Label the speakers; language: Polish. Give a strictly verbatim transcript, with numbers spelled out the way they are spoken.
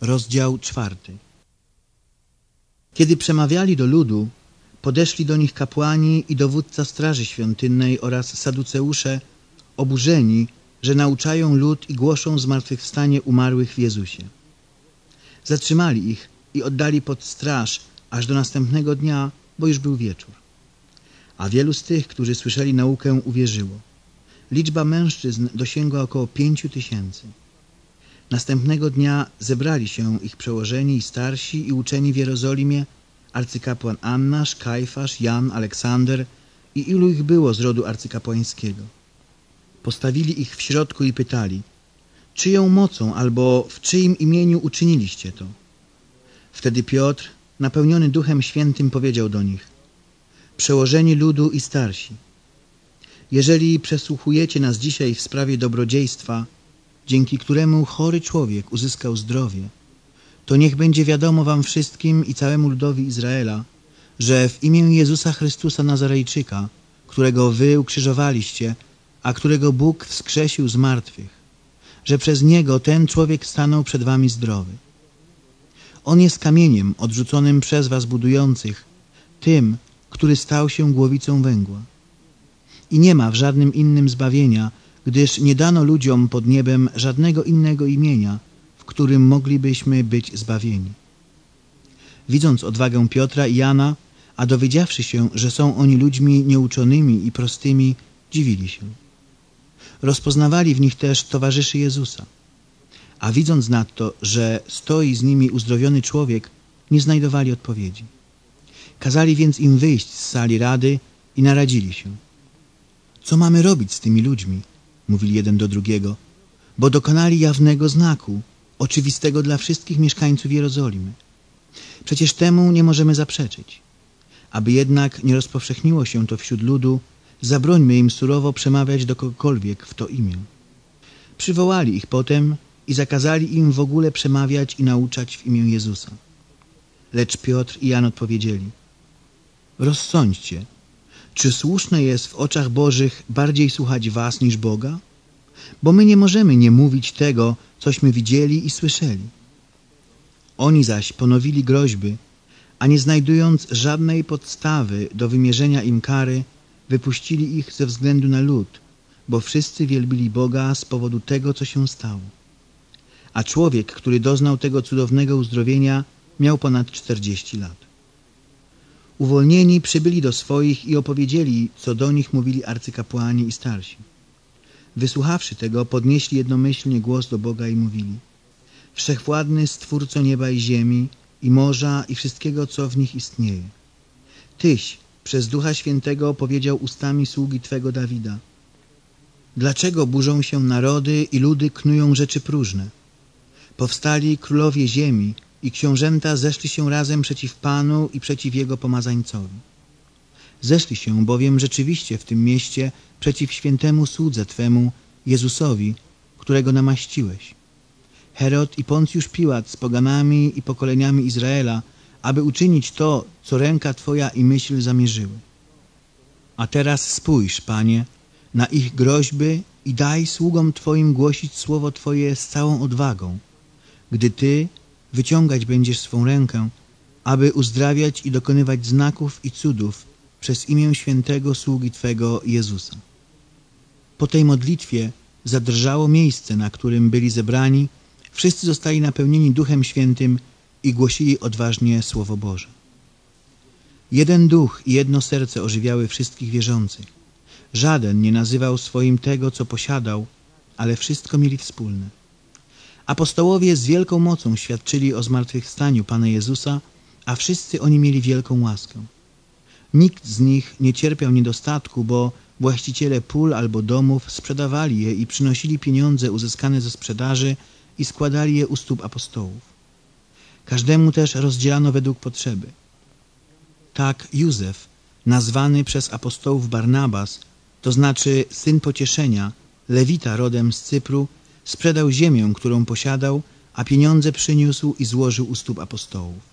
Speaker 1: Rozdział czwarty. Kiedy przemawiali do ludu, podeszli do nich kapłani i dowódca straży świątynnej oraz saduceusze, oburzeni, że nauczają lud i głoszą zmartwychwstanie umarłych w Jezusie. Zatrzymali ich i oddali pod straż aż do następnego dnia, bo już był wieczór. A wielu z tych, którzy słyszeli naukę, uwierzyło. Liczba mężczyzn dosięgła około pięciu tysięcy. Następnego dnia zebrali się ich przełożeni i starsi i uczeni w Jerozolimie, arcykapłan Annasz, Kajfasz, Jan, Aleksander i ilu ich było z rodu arcykapłańskiego. Postawili ich w środku i pytali, czyją mocą albo w czyim imieniu uczyniliście to? Wtedy Piotr, napełniony Duchem Świętym, powiedział do nich, przełożeni ludu i starsi, jeżeli przesłuchujecie nas dzisiaj w sprawie dobrodziejstwa, dzięki któremu chory człowiek uzyskał zdrowie, to niech będzie wiadomo wam wszystkim i całemu ludowi Izraela, że w imię Jezusa Chrystusa Nazarejczyka, którego wy ukrzyżowaliście, a którego Bóg wskrzesił z martwych, że przez Niego ten człowiek stanął przed wami zdrowy. On jest kamieniem odrzuconym przez was budujących, tym, który stał się głowicą węgła. I nie ma w żadnym innym zbawienia, gdyż nie dano ludziom pod niebem żadnego innego imienia, w którym moglibyśmy być zbawieni. Widząc odwagę Piotra i Jana, a dowiedziawszy się, że są oni ludźmi nieuczonymi i prostymi, dziwili się. Rozpoznawali w nich też towarzyszy Jezusa. A widząc nadto, że stoi z nimi uzdrowiony człowiek, nie znajdowali odpowiedzi. Kazali więc im wyjść z sali rady i naradzili się. Co mamy robić z tymi ludźmi? Mówili jeden do drugiego, bo dokonali jawnego znaku, oczywistego dla wszystkich mieszkańców Jerozolimy. Przecież temu nie możemy zaprzeczyć. Aby jednak nie rozpowszechniło się to wśród ludu, zabrońmy im surowo przemawiać do kogokolwiek w to imię. Przywołali ich potem i zakazali im w ogóle przemawiać i nauczać w imię Jezusa. Lecz Piotr i Jan odpowiedzieli, rozsądźcie, czy słuszne jest w oczach Bożych bardziej słuchać was niż Boga? Bo my nie możemy nie mówić tego, cośmy widzieli i słyszeli. Oni zaś ponowili groźby, a nie znajdując żadnej podstawy do wymierzenia im kary, wypuścili ich ze względu na lud, bo wszyscy wielbili Boga z powodu tego, co się stało. A człowiek, który doznał tego cudownego uzdrowienia, miał ponad czterdzieści lat. Uwolnieni przybyli do swoich i opowiedzieli, co do nich mówili arcykapłani i starsi. Wysłuchawszy tego, podnieśli jednomyślnie głos do Boga i mówili, Wszechwładny Stwórco nieba i ziemi, i morza, i wszystkiego, co w nich istnieje. Tyś przez Ducha Świętego powiedział ustami sługi Twego Dawida, dlaczego burzą się narody i ludy knują rzeczy próżne? Powstali królowie ziemi i książęta zeszli się razem przeciw Panu i przeciw Jego pomazańcowi. Zeszli się bowiem rzeczywiście w tym mieście przeciw świętemu słudze Twemu, Jezusowi, którego namaściłeś. Herod i Poncjusz Piłat z poganami i pokoleniami Izraela, aby uczynić to, co ręka Twoja i myśl zamierzyły. A teraz spójrz, Panie, na ich groźby i daj sługom Twoim głosić słowo Twoje z całą odwagą, gdy Ty wyciągać będziesz swą rękę, aby uzdrawiać i dokonywać znaków i cudów przez imię świętego sługi Twego Jezusa. Po tej modlitwie zadrżało miejsce, na którym byli zebrani, wszyscy zostali napełnieni Duchem Świętym i głosili odważnie Słowo Boże. Jeden duch i jedno serce ożywiały wszystkich wierzących. Żaden nie nazywał swoim tego, co posiadał, ale wszystko mieli wspólne. Apostołowie z wielką mocą świadczyli o zmartwychwstaniu Pana Jezusa, a wszyscy oni mieli wielką łaskę. Nikt z nich nie cierpiał niedostatku, bo właściciele pól albo domów sprzedawali je i przynosili pieniądze uzyskane ze sprzedaży i składali je u stóp apostołów. Każdemu też rozdzielano według potrzeby. Tak Józef, nazwany przez apostołów Barnabas, to znaczy syn pocieszenia, lewita rodem z Cypru, sprzedał ziemię, którą posiadał, a pieniądze przyniósł i złożył u stóp apostołów.